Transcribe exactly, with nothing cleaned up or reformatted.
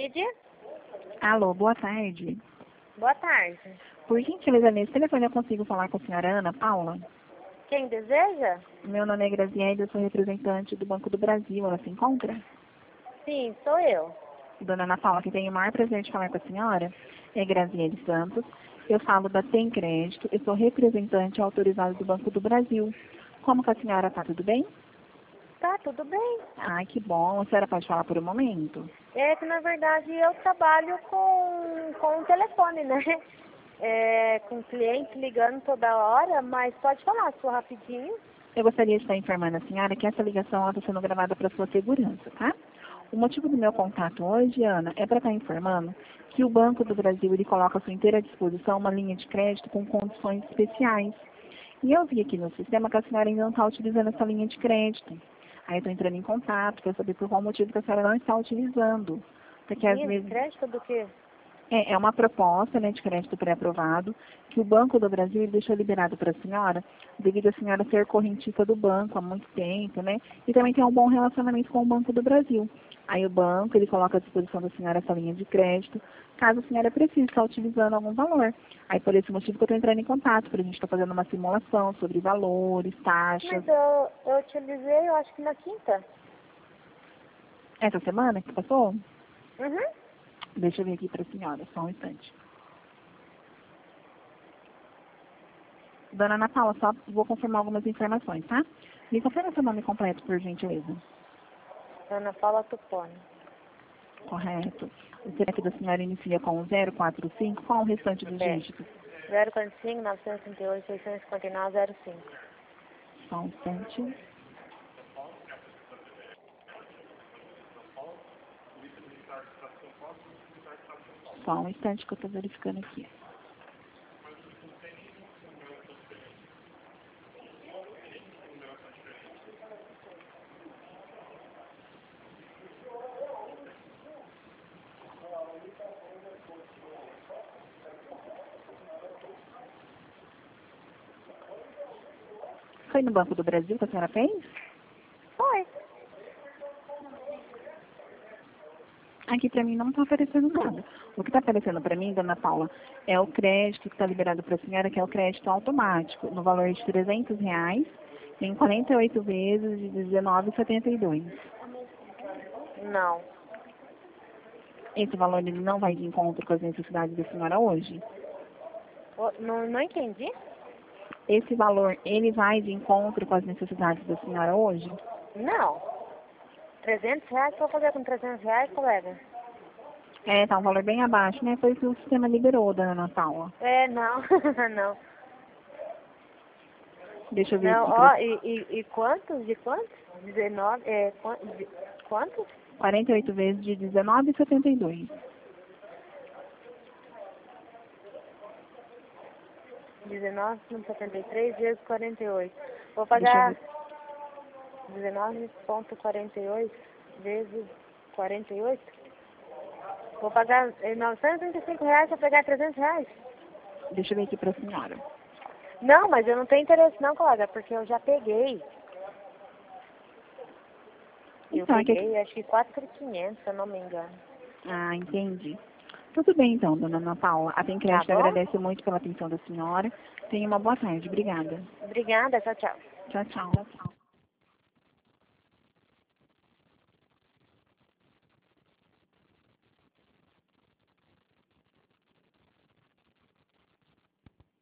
Lídia? Alô, boa tarde. Boa tarde. Por gentileza, nesse telefone eu consigo falar com a senhora Ana Paula? Quem deseja? Meu nome é Graziele, eu sou representante do Banco do Brasil. Ela se encontra? Sim, sou eu. Dona Ana Paula, que tem o maior prazer de falar com a senhora é Graziele Santos. Eu falo da Tem Crédito, eu sou representante autorizado do Banco do Brasil. Como que a senhora está? Tudo bem? Tá, tudo bem. Ai, que bom. A senhora pode falar por um momento? É que, na verdade, eu trabalho com, com o telefone, né? É, com cliente ligando toda hora, mas pode falar, só rapidinho. Eu gostaria de estar informando a senhora que essa ligação está sendo gravada para sua segurança, tá? O motivo do meu contato hoje, Ana, é para estar informando que o Banco do Brasil ele coloca à sua inteira disposição uma linha de crédito com condições especiais. E eu vi aqui no sistema que a senhora ainda não está utilizando essa linha de crédito. Aí eu estou entrando em contato para saber por qual motivo que a senhora não está utilizando. Porque às Linha de vezes crédito do quê? é, é uma proposta, né, de crédito pré-aprovado que o Banco do Brasil ele deixou liberado para a senhora, devido a senhora ser correntista do banco há muito tempo, né? E também tem um bom relacionamento com o Banco do Brasil. Aí o banco ele coloca à disposição da senhora essa linha de crédito, caso a senhora precise estar utilizando algum valor. Aí por esse motivo que eu estou entrando em contato, para a gente estar fazendo uma simulação sobre valores, taxas. Mas eu, eu utilizei, eu acho que na quinta. Essa semana que passou? Uhum. Deixa eu ver aqui para a senhora, só um instante. Dona Ana Paula, só vou confirmar algumas informações, tá? Me confirma seu nome completo, por gentileza. Ana Paula Tupone. Correto. O C P F da senhora inicia com zero quatro cinco, qual o restante dos É. dígitos? zero quatro cinco, nove cinco oito, seis cinco nove, zero cinco. Só um instante. Só um instante que eu estou verificando aqui. Foi no Banco do Brasil que a senhora fez? Foi. Aqui para mim não está aparecendo nada. O que está aparecendo para mim, Dona Paula, é o crédito que está liberado para a senhora, que é o crédito automático, no valor de trezentos reais, em quarenta e oito vezes de dezenove reais e setenta e dois centavos. Não. Esse valor ele não vai de encontro com as necessidades da senhora hoje? O- Não, não entendi? Esse valor, ele vai de encontro com as necessidades da senhora hoje? Não. trezentos reais, vou fazer com trezentos reais, colega? É, tá um valor bem abaixo, né? Foi o que o sistema liberou, Dona Ana Paula. É, não, não. Deixa eu ver Não, aqui. ó, Pra... e, e, e quantos? De quantos? dezenove, é, quan- de, quantos? quarenta e oito vezes de dezenove reais e setenta e dois centavos. dezenove vírgula setenta e três vezes quarenta e oito. Vou Deixa eu pagar ver. dezenove vírgula quarenta e oito vezes quarenta e oito. Vou pagar eh, novecentos e trinta e cinco reais para pegar trezentos reais. Deixa eu ver aqui pra senhora. Não, mas eu não tenho interesse não, colega, porque eu já peguei. Eu Então, é que... peguei, acho que quatro mil e quinhentos, se eu não me engano. Ah, entendi. Tudo bem, então, Dona Ana Paula. A Tem Tá Crédito bom? agradece muito pela atenção da senhora. Tenha uma boa tarde. Obrigada. Obrigada, tchau, tchau. Tchau, tchau.